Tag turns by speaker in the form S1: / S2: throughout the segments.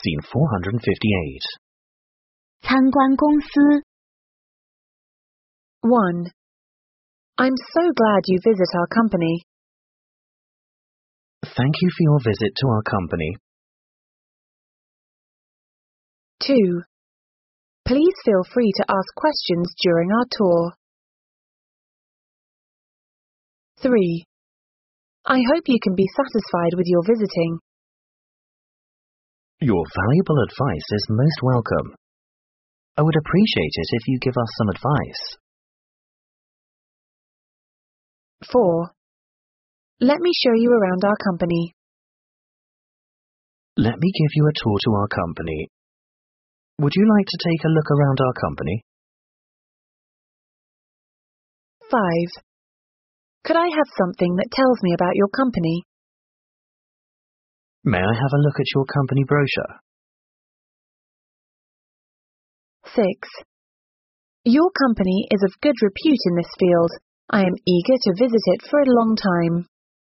S1: Scene 458.
S2: 参观公司
S3: 1. I'm so glad you visit our company.
S1: Thank you for your visit to our company.
S3: 2. Please feel free to ask questions during our tour. 3. I hope you can be satisfied with your visiting.
S1: Your valuable advice is most welcome. I would appreciate it if you give us some advice.
S3: 4. Let me show you around our company.
S1: Let me give you a tour to our company. Would you like to take a look around our company?
S3: 5. Could I have something that tells me about your company?
S1: May I have a look at your company brochure?
S3: 6. Your company is of good repute in this field. I am eager to visit it for a long time.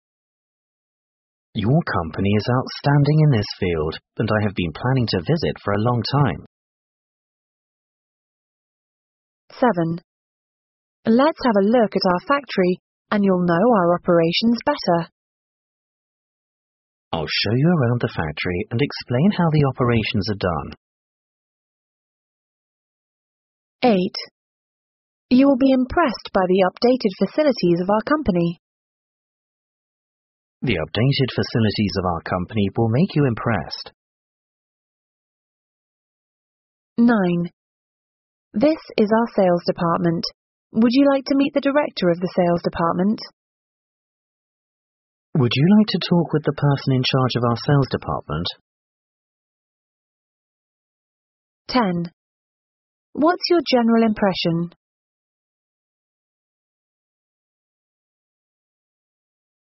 S1: Your company is outstanding in this field, and I have been planning to visit for a long time.
S3: 7. Let's have a look at our factory, and you'll know our operations better.
S1: I'll show you around the factory and explain how the operations are done.
S3: 8. You will be impressed by the updated facilities of our company.
S1: The updated facilities of our company will make you impressed.
S3: 9. This is our sales department. Would you like to meet the director of the sales department?
S1: Would you like to talk with the person in charge of our sales department?
S3: 10. What's your general impression?